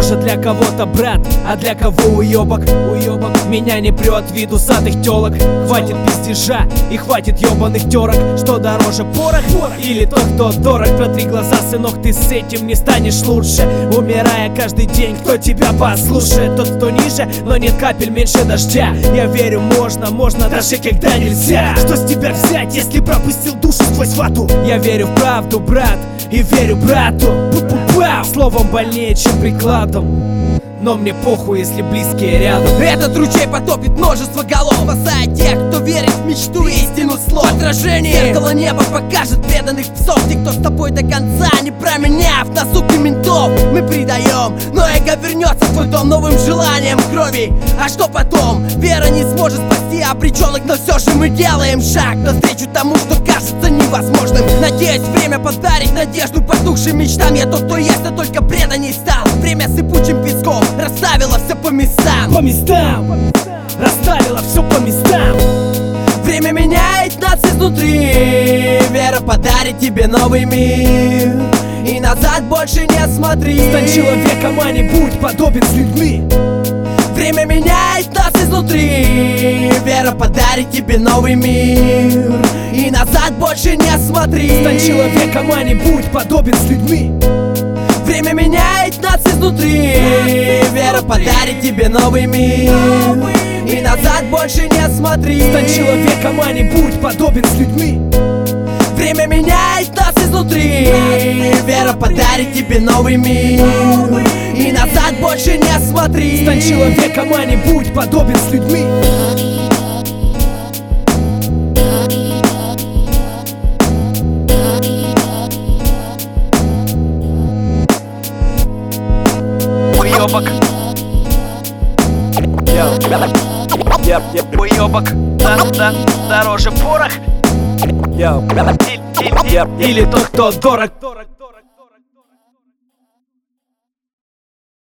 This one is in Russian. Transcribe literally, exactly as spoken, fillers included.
может для кого-то брат, а для кого уебок. Уебок меня не прет вид усатых телок. Хватит пиздежа и хватит ебаных терок. Что дороже, порох или тот, кто дорог? Протри глаза, сынок, ты с этим не станешь лучше. Умирая каждый день, кто тебя послушает? Тот, кто ниже, но нет капель меньше дождя. Я верю, можно, можно даже когда нельзя. Что с тебя взять, если пропустил душу сквозь вату? Я верю в правду, брат, и верю брату. Пу-пу-пау. Словом больнее, чем прикладом, но мне похуй, если близкие рядом. Этот ручей потопит множество голов, спасая тех, кто верит в мечту и истину слов. Отражение зеркало неба покажет преданных псов. Те, кто с тобой до конца, не променяв на суки ментов. Мы предаем, но эго вернется в твой дом новым желанием крови. А что потом? Вера не сможет спасти обреченных, но все же мы делаем шаг навстречу тому, что кажется невозможным. Надеюсь, время подарит надежду потухшим мечтам. Я тот, кто есть, но только преданней стал. Время сыпучим песком расставила все по местам. По местам, расставила все по местам. Время меняет нас изнутри. Вера подарит тебе новый мир. И назад больше не смотри. Стань человеком, а не будь подобен с людьми. Время меняет нас изнутри. Вера подарит тебе новый мир. И назад больше не смотри. Стань человеком, а не будь подобен с людьми. Время меняет нас изнутри. Вера подарит тебе новый мир. И назад больше не смотри. Стань человеком, а не будь подобен с людьми. Время меняет нас изнутри. Вера подарит тебе новый мир. И назад больше не смотри. Стань человеком, а не будь подобен с людьми. Уебок. Уебок. Дороже порох. Или тот, кто дорог.